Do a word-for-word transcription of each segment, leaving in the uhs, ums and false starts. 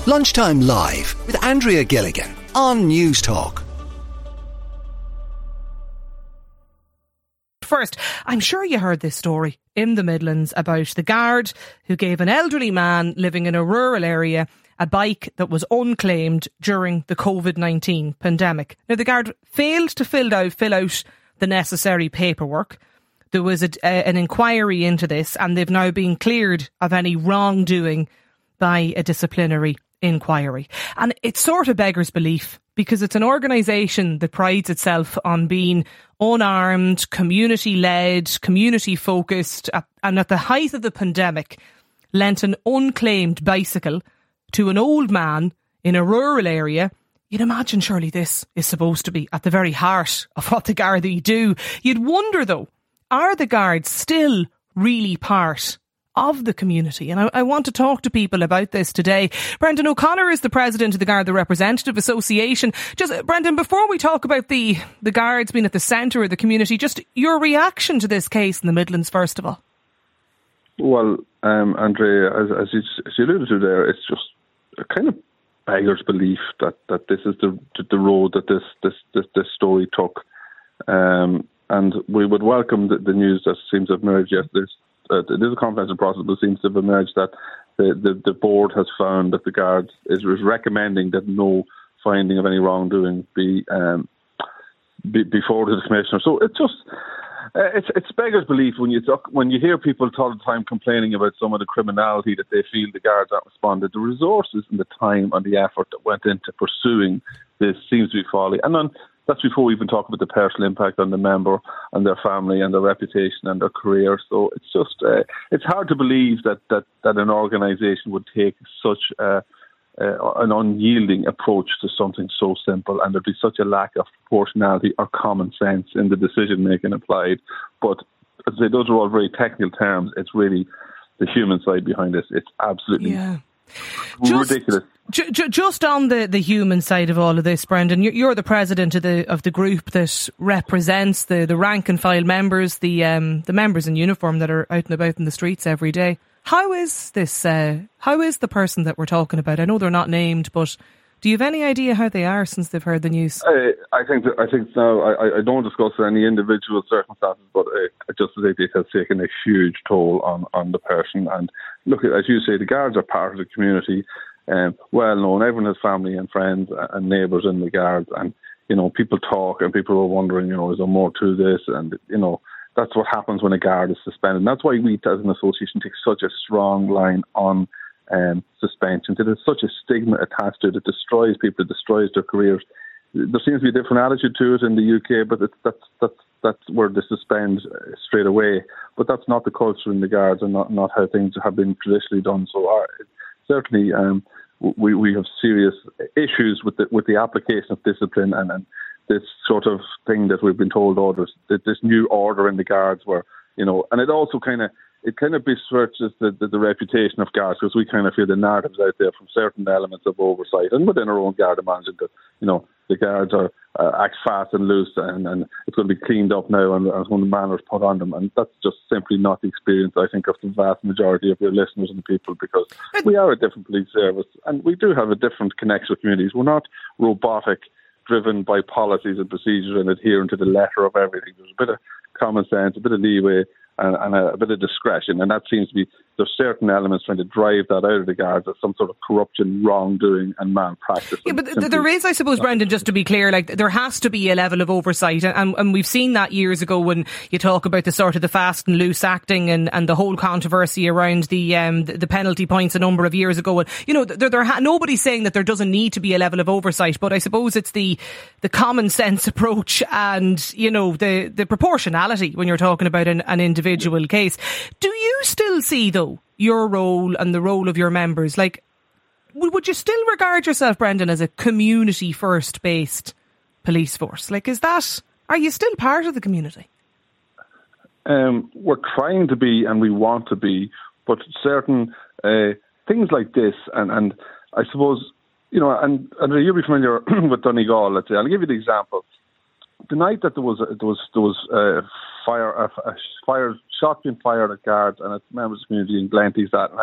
Lunchtime Live with Andrea Gilligan on News Talk. First, I'm sure you heard this story in the Midlands about the guard who gave an elderly man living in a rural area a bike that was unclaimed during the covid nineteen pandemic. Now, the guard failed to fill out, fill out the necessary paperwork. There was a, a, an inquiry into this, and they've now been cleared of any wrongdoing by a disciplinary inquiry. And it sort of beggars belief, because it's an organisation that prides itself on being unarmed, community-led, community-focused, and at the height of the pandemic, lent an unclaimed bicycle to an old man in a rural area. You'd imagine surely this is supposed to be at the very heart of what the Gardaí do. You'd wonder, though, are the Guards still really part of the community? And I, I want to talk to people about this today. Brendan O'Connor is the president of the Garda Representative Association. Just, uh, Brendan, before we talk about the, the Guards being at the centre of the community, just your reaction to this case in the Midlands, first of all. Well, um, Andrea, as, as, you, as you alluded to there, it's just a kind of beggars belief that, that this is the the road that this this this, this story took. Um, and we would welcome the, the news that seems to have emerged yesterday. Uh, it is a confidential process, but it seems to have emerged that the, the, the board has found that the Guard is, is recommending that no finding of any wrongdoing be, um, be, be forwarded to the Commissioner. So it's just, uh, it's, it's beggars belief when you talk, when you hear people all the time complaining about some of the criminality that they feel the Guards haven't responded. The resources and the time and the effort that went into pursuing this seems to be folly. And then that's before we even talk about the personal impact on the member and their family and their reputation and their career. So it's just, uh, it's hard to believe that, that, that an organisation would take such uh, uh, an unyielding approach to something so simple, and there'd be such a lack of proportionality or common sense in the decision-making applied. But as I say, those are all very technical terms. It's really the human side behind this. It's absolutely yeah. ridiculous. Just, ju- just on the, the human side of all of this, Brendan, you're, you're the president of the of the group that represents the, the rank and file members, the um, the members in uniform that are out and about in the streets every day. How is this? Uh, how is the person that we're talking about? I know they're not named, but do you have any idea how they are since they've heard the news? I, I think that, I think now I, I don't discuss any individual circumstances, but uh, I just think it has taken a huge toll on, on the person. And look, as you say, the Guards are part of the community. Um, well known, everyone has family and friends and neighbours in the Guards, and you know, people talk and people are wondering, you know, is there more to this? And you know, that's what happens when a Guard is suspended. And that's why we as an association take such a strong line on um, suspensions. It is such a stigma attached to it. It destroys people, it destroys their careers. There seems to be a different attitude to it in the U K, but it's, that's that's that's where they suspend straight away. But that's not the culture in the Guards, and not, not how things have been traditionally done. So our, certainly, um, we we have serious issues with the with the application of discipline and, and this sort of thing that we've been told orders, that this new order in the Guards, where you know, and it also kind of it kind of besmirches the, the the reputation of Guards, because we kind of feel the narratives out there from certain elements of oversight and within our own Garda management that you know the Guards are uh, act fast and loose, and, and it's going to be cleaned up now, and, and when the manners put on them, and that's just simply not the experience, I think, of the vast majority of your listeners and the people, because we are a different police service, and we do have a different connection with communities. We're not robotic, driven by policies and procedures and adhering to the letter of everything. There's a bit of common sense, a bit of leeway, and, and a, a bit of discretion, and that seems to be, there's certain elements trying to drive that out of the Guards as some sort of corruption, wrongdoing and malpractice. Yeah, but th- there is, I suppose, Brendan, just to be clear, like there has to be a level of oversight, and, and we've seen that years ago when you talk about the sort of the fast and loose acting and, and the whole controversy around the um, the, the penalty points a number of years ago. And you know, there, there ha- nobody's saying that there doesn't need to be a level of oversight, but I suppose it's the the common sense approach and you know the the proportionality when you're talking about an, an individual case. Do you still see though your role and the role of your members, like, would you still regard yourself, Brendan, as a community first based police force? Like, is that, are you still part of the community? Um, we're trying to be, and we want to be, but certain uh, things like this, and, and I suppose, you know, and, and you'll be familiar with Donegal, let's say. I'll give you the example. The night that there was there was there was uh, fire a, a fire shot being fired at Guards and at members of the community in Glenties that night,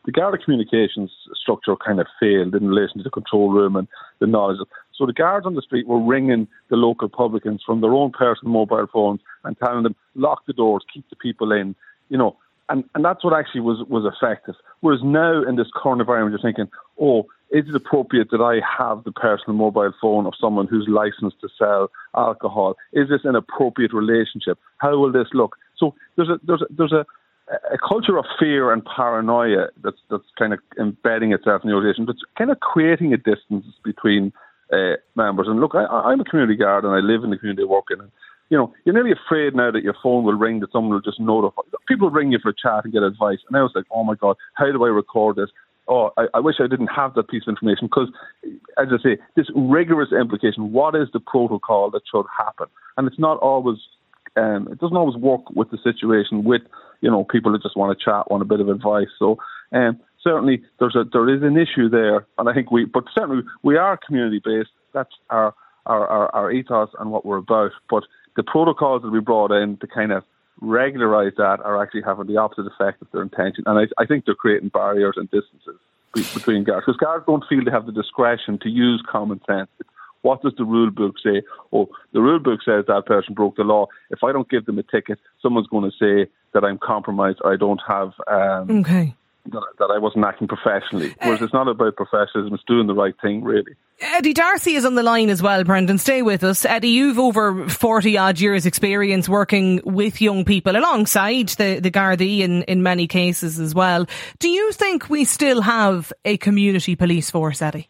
the Garda communications structure kind of failed in relation to the control room and the knowledge. So the guards on the street were ringing the local publicans from their own personal mobile phones and telling them, lock the doors, keep the people in, you know, and, and that's what actually was, was effective. Whereas now in this current environment, you're thinking, oh, is it appropriate that I have the personal mobile phone of someone who's licensed to sell alcohol? Is this an appropriate relationship? How will this look? So there's a there's a, there's a, a culture of fear and paranoia that's that's kind of embedding itself in the organisation, but it's kind of creating a distance between uh, members. And look, I, I'm a community guard and I live in the community I work in. And, you know, you're nearly afraid now that your phone will ring, that someone will just notify. People ring you for a chat and get advice. And I was like, oh my God, how do I record this? Oh, I, I wish I didn't have that piece of information because, as I say, this rigorous implication, what is the protocol that should happen? And it's not always, um, it doesn't always work with the situation with, you know, people that just want to chat, want a bit of advice. So um, certainly there's a, there is an issue there. And I think we, but certainly we are community-based. That's our, our, our, our ethos and what we're about. But the protocols that we brought in to kind of regularise that are actually having the opposite effect of their intention. And I, I think they're creating barriers and distances be, between guards. Because guards don't feel they have the discretion to use common sense. What does the rule book say? Oh, the rule book says that person broke the law. If I don't give them a ticket, someone's going to say that I'm compromised or I don't have... Um, okay. That, that I wasn't acting professionally. Whereas uh, it's not about professionalism, it's doing the right thing, really. Eddie Darcy is on the line as well, Brendan. Stay with us. Eddie, you've over forty odd years experience working with young people alongside the, the Gardaí in, in many cases as well. Do you think we still have a community police force, Eddie?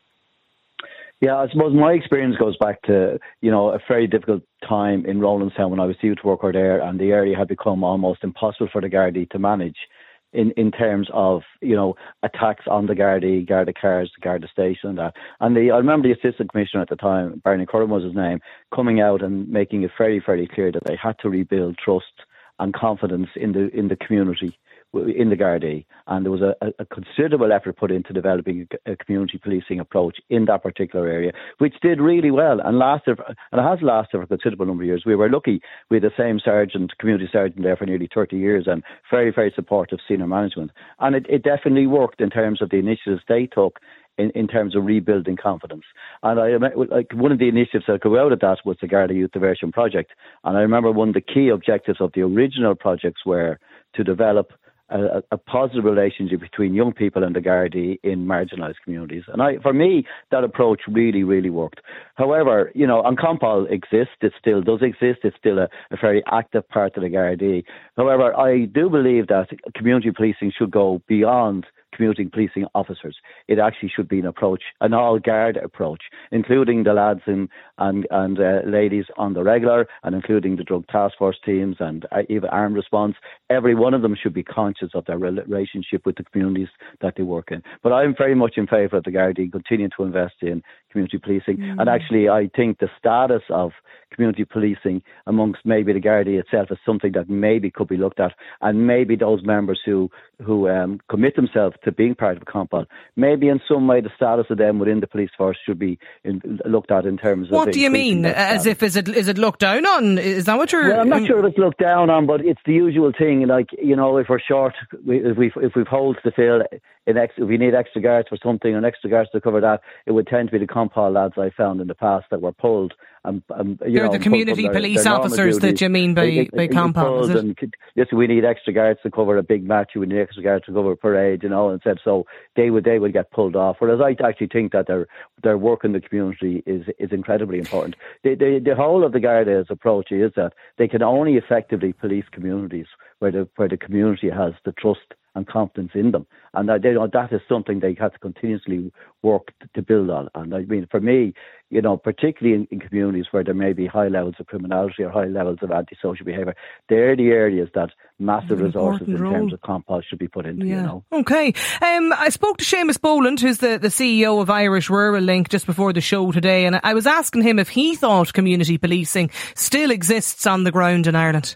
Yeah, I suppose my experience goes back to, you know, a very difficult time in Rowlandstown when I was youth worker there, and the area had become almost impossible for the Gardaí to manage. In, in terms of, you know, attacks on the Gardaí, Garda cars, the Garda station and that. And the, I remember the Assistant Commissioner at the time, Barney Curran was his name, coming out and making it very, very clear that they had to rebuild trust and confidence in the in the community, in the Gardaí. And there was a, a considerable effort put into developing a, a community policing approach in that particular area, which did really well and lasted, and it has lasted for a considerable number of years. We were lucky with the same sergeant, community sergeant there for nearly thirty years, and very, very supportive senior management. And it, it definitely worked in terms of the initiatives they took in, in terms of rebuilding confidence. And I like one of the initiatives that grew out of that was the Garda Youth Diversion Project. And I remember one of the key objectives of the original projects were to develop A, a positive relationship between young people and the Gardaí in marginalised communities. And I, for me, that approach really, really worked. However, you know, An Compal exists, it still does exist, it's still a, a very active part of the Gardaí. However, I do believe that community policing should go beyond community policing officers. It actually should be an approach, an all-guard approach, including the lads and and, and uh, ladies on the regular, and including the drug task force teams and uh, even armed response. Every one of them should be conscious of their relationship with the communities that they work in. But I'm very much in favour of the Gardaí continuing to invest in community policing. Mm. And actually, I think the status of community policing amongst maybe the Gardaí itself is something that maybe could be looked at, and maybe those members who who um, commit themselves to being part of a Compal, maybe in some way the status of them within the police force should be in, looked at in terms of... What do you mean? As if, is it is it looked down on? Is that what you're... Well, I'm not sure if it's looked down on, but it's the usual thing. Like, you know, if we're short, if we've, if we've holes to fill, in ex, if we need extra guards for something and extra guards to cover that, it would tend to be the Compal lads I found in the past that were pulled. And, and, you They're know, the community their, police their officers that you mean by, it, by Compal, is it? And, yes, we need extra guards to cover a big match, we need extra guards to cover a parade, you know, and said so they would they would get pulled off. Whereas I actually think that their their work in the community is is incredibly important. The, the, the whole of the Garda's approach is that they can only effectively police communities where the where the community has the trust and confidence in them, and that, they, that is something they have to continuously work to build on. And I mean, for me, you know, particularly in, in communities where there may be high levels of criminality or high levels of antisocial behaviour, they're the areas that massive resources in role. terms of Compal should be put into. Yeah. You know. Okay. Um, I spoke to Seamus Boland, who's the, the C E O of Irish Rural Link, just before the show today, and I was asking him if he thought community policing still exists on the ground in Ireland.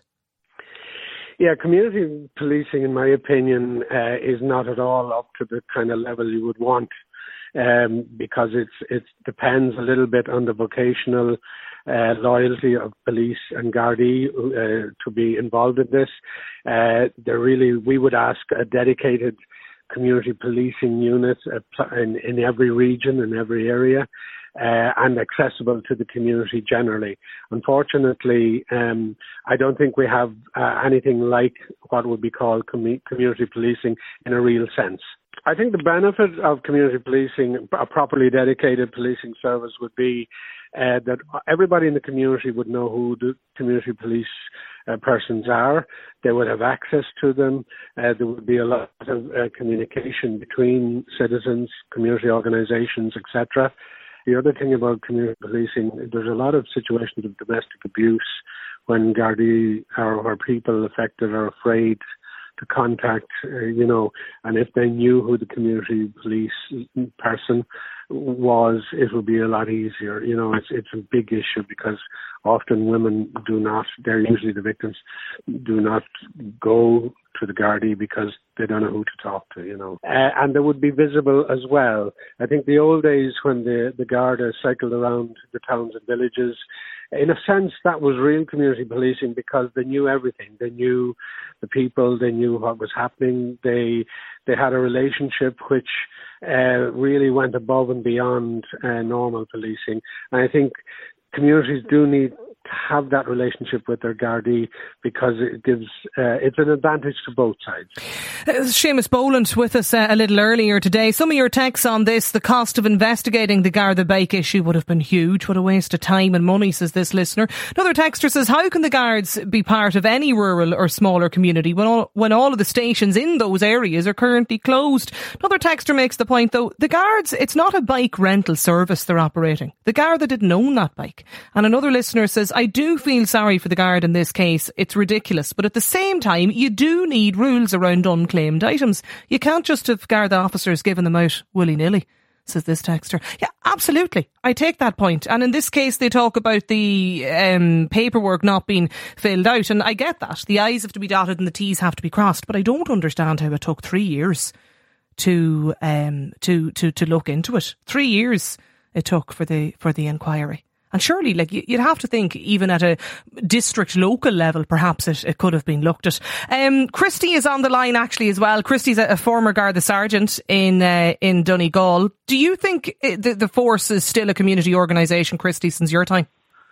Yeah, community policing, in my opinion, uh, is not at all up to the kind of level you would want, um, because it's it depends a little bit on the vocational uh, loyalty of police and Gardaí uh, to be involved in this. Uh, they're really, we would ask a dedicated community policing unit in, in every region, in every area, uh, and accessible to the community generally. Unfortunately, um, I don't think we have uh, anything like what would be called com- community policing in a real sense. I think the benefit of community policing, a properly dedicated policing service, would be uh, that everybody in the community would know who the community police uh, persons are. They would have access to them. Uh, there would be a lot of uh, communication between citizens, community organisations, et cetera. The other thing about community policing, there's a lot of situations of domestic abuse when Gardaí or where people affected are afraid to contact, uh, you know, and if they knew who the community police person was, it would be a lot easier. You know, it's it's a big issue because often women do not, they're usually the victims, do not go to the Gardaí because they don't know who to talk to, you know. Uh, and they would be visible as well. I think the old days when the, the Garda cycled around the towns and villages, in a sense, that was real community policing because they knew everything. They knew the people, they knew what was happening, they they had a relationship which uh, really went above and beyond uh, normal policing. And I think communities do need to have that relationship with their Gardaí because it gives uh, it's an advantage to both sides. Uh, Seamus Boland with us uh, a little earlier today. Some of your texts on this: the cost of investigating the Garda bike issue would have been huge. What a waste of time and money, says this listener. Another texter says, how can the guards be part of any rural or smaller community when all, when all of the stations in those areas are currently closed? Another texter makes the point, though, the guards, it's not a bike rental service they're operating. The Garda didn't own that bike. And another listener says, I do feel sorry for the Guard in this case. It's ridiculous. But at the same time, you do need rules around unclaimed items. You can't just have Garda officers giving them out willy-nilly, says this texter. Yeah, absolutely. I take that point. And in this case, they talk about the um, paperwork not being filled out. And I get that. The I's have to be dotted and the T's have to be crossed. But I don't understand how it took three years to um, to to to look into it. Three years it took for the for the inquiry. And surely, like, you'd have to think, even at a district local level, perhaps it, it could have been looked at. Um, Christy is on the line actually as well. Christy's a, a former Garda sergeant in uh, in Donegal. Do you think it, the, the force is still a community organisation, Christy, since your time?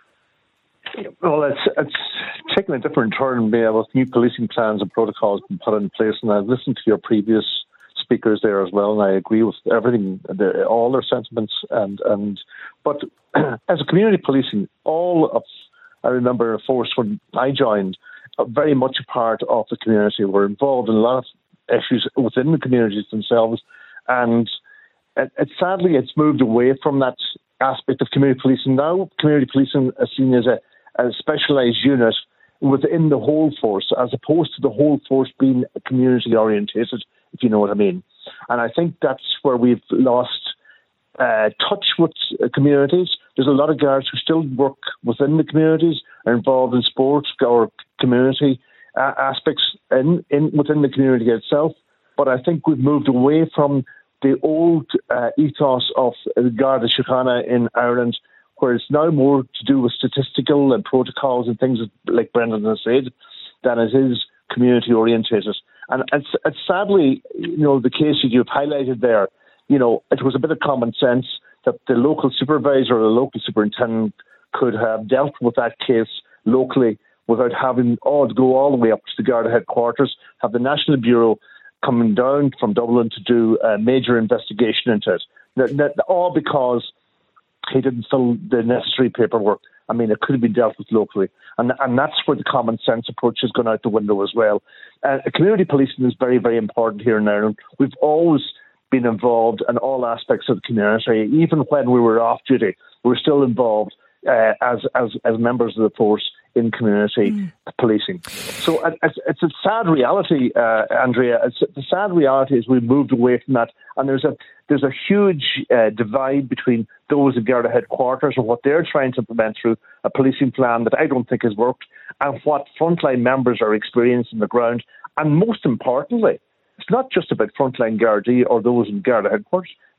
Well, it's it's taken a different turn uh, with new policing plans and protocols being put in place. And I've listened to your previous speakers there as well, and I agree with everything, the, all their sentiments. And and but as a community policing, all of I remember a force when I joined, uh, very much a part of the community. We're involved in a lot of issues within the communities themselves, and it, it, sadly, it's moved away from that aspect of community policing. Now, community policing is seen as a, a specialised unit within the whole force, as opposed to the whole force being community orientated, if you know what I mean. And I think that's where we've lost uh, touch with uh, communities. There's a lot of guards who still work within the communities, are involved in sports or community uh, aspects in, in within the community itself. But I think we've moved away from the old uh, ethos of uh, Garda Síochána in Ireland, where it's now more to do with statistical and protocols and things like Brendan has said, than it is community orientated. And it's, it's sadly, you know, the case that you've highlighted there, you know, it was a bit of common sense that the local supervisor or the local superintendent could have dealt with that case locally without having all to go all the way up to the Garda headquarters, have the National Bureau coming down from Dublin to do a major investigation into it. That, that, all because he didn't fill the necessary paperwork. I mean, it could have been dealt with locally. And and that's where the common sense approach has gone out the window as well. Uh, community policing is very, very important here in Ireland. We've always been involved in all aspects of the community. Even when we were off duty, we were still involved uh, as, as as members of the force in community mm. policing. So uh, it's, it's a sad reality, uh, Andrea. It's, the sad reality is we've moved away from that. And there's a there's a huge uh, divide between those at Garda headquarters and what they're trying to implement through a policing plan that I don't think has worked, and what frontline members are experiencing on the ground. And most importantly, it's not just about frontline Gardaí or those in Garda headquarters.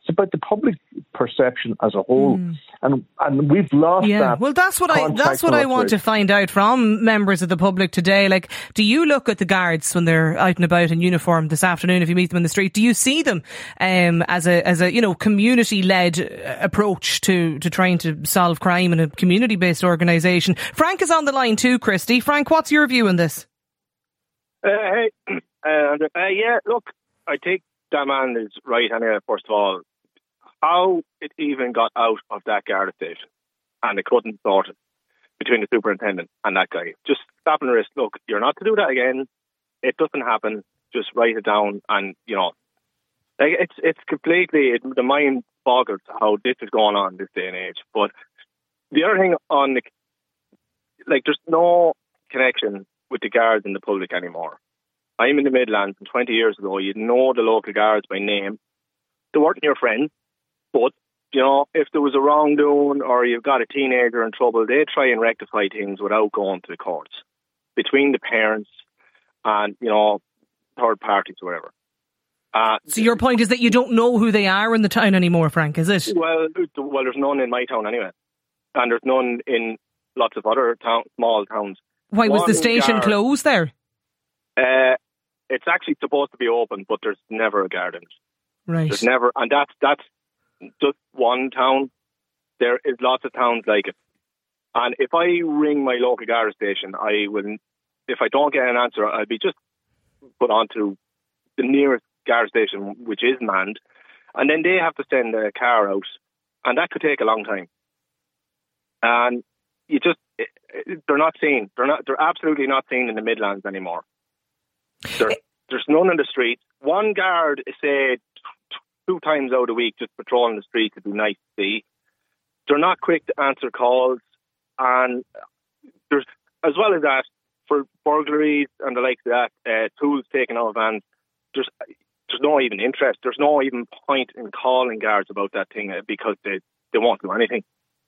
It's about the public perception as a whole, mm. and and we've lost yeah. that. Well, that's what I that's what I want to find out from members of the public today. Like, do you look at the guards when they're out and about in uniform this afternoon? If you meet them in the street, do you see them um, as a as a you know community led approach to to trying to solve crime in a community based organisation? Frank is on the line too, Christy. Frank, what's your view on this? Uh, hey, uh, uh, yeah, look, I think that man is right. Anyway, first of all, how it even got out of that guard station and they couldn't sort it between the superintendent and that guy. Just stop and wrist. Look, you're not to do that again. It doesn't happen. Just write it down, and you know, like it's it's completely it, the mind boggles how this is going on this day and age. But the other thing on the like, there's no connection with the guards and the public anymore. I'm in the Midlands, and twenty years ago, you'd know the local guards by name. They weren't your friends, but, you know, if there was a wrongdoing or you've got a teenager in trouble, they'd try and rectify things without going to the courts, between the parents and, you know, third parties or whatever. Uh, so your point is that you don't know who they are in the town anymore, Frank, is it? Well, well, there's none in my town anyway. And there's none in lots of other town, small towns. Why was One the station guard, closed there? Uh, it's actually supposed to be open, but there's never a guard in it. Right. There's never, and that's that's just one town. There is lots of towns like it. And if I ring my local guard station, I will. If I don't get an answer, I'll be just put on to the nearest guard station, which is manned, and then they have to send a car out, and that could take a long time. And you just, they're not seen. They're not. They're absolutely not seen in the Midlands anymore. There, there's none in the streets. One guard is say two times out a week just patrolling the streets. It'd be nice to see. They're not quick to answer calls, and there's, as well as that, for burglaries and the like of that, uh, tools taken out of vans. There's there's no even interest. There's no even point in calling guards about that thing because they they won't do anything.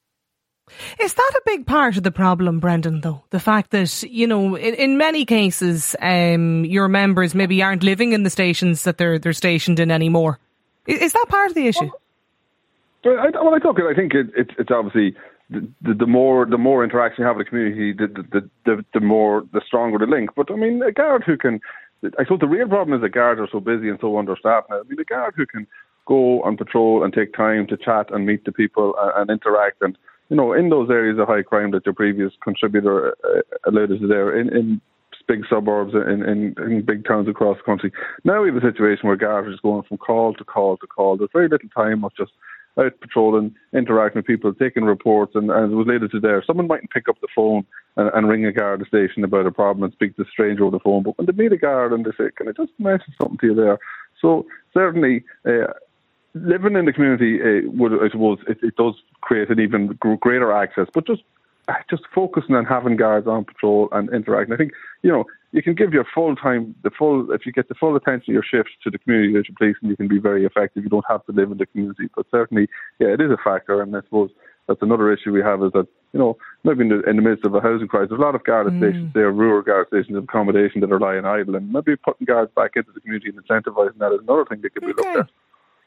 Is that a big part of the problem, Brendan, though? The fact that, you know, in, in many cases, um, your members maybe aren't living in the stations that they're they're stationed in anymore. Is, is that part of the issue? Well, I, well, I look, I think it, it, it's obviously the, the, the more the more interaction you have with the community, the the, the the more the stronger the link. But I mean, a guard who can, I suppose the real problem is that guards are so busy and so understaffed now. I mean, a guard who can go on patrol and take time to chat and meet the people and, and interact and, you know, in those areas of high crime that your previous contributor uh, alluded to there, in, in big suburbs, in, in, in big towns across the country. Now we have a situation where guards are just going from call to call to call. There's very little time of just out patrolling, interacting with people, taking reports, and, and as it was alluded to there, someone mightn't pick up the phone and, and ring a guard station about a problem and speak to a stranger over the phone, but when they meet a guard and they say, can I just mention something to you there? So certainly, uh, living in the community, uh, would, I suppose, it, it does create an even greater access, but just just focusing on having guards on patrol and interacting. I think, you know, you can give your full time, the full, if you get the full attention of your shift to the community that you're policing, you can be very effective. You don't have to live in the community, but certainly, yeah, it is a factor, and I suppose that's another issue we have is that, you know, maybe in the, in the midst of a housing crisis, there's a lot of guard mm. stations there, rural guard stations of accommodation that are lying idle, and maybe putting guards back into the community and incentivising that is another thing that could be okay. looked at.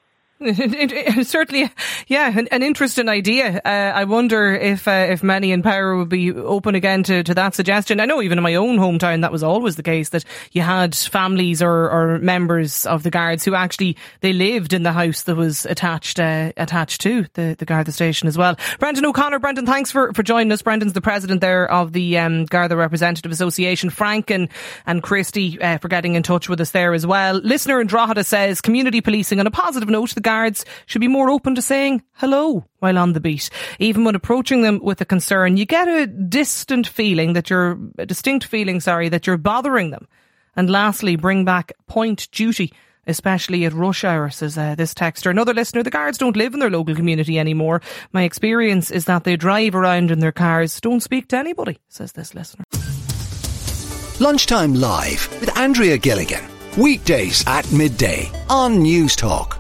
It, it, it, certainly, yeah, an, an interesting idea. Uh, I wonder if uh, if many in power would be open again to, to that suggestion. I know even in my own hometown that was always the case, that you had families or, or members of the guards who actually, they lived in the house that was attached uh, attached to the, the Garda station as well. Brendan O'Connor, Brendan, thanks for, for joining us. Brendan's the president there of the um, Garda Representative Association. Frank and, and Christy uh, for getting in touch with us there as well. Listener in Drogheda says, community policing on a positive note, the guards should be more open to saying hello while on the beat. Even when approaching them with a concern, you get a distant feeling that you're, a distinct feeling, sorry, that you're bothering them. And lastly, bring back point duty, especially at rush hour, says uh, this texter. Another listener, the guards don't live in their local community anymore. My experience is that they drive around in their cars, don't speak to anybody, says this listener. Lunchtime Live with Andrea Gilligan. Weekdays at midday on News Talk.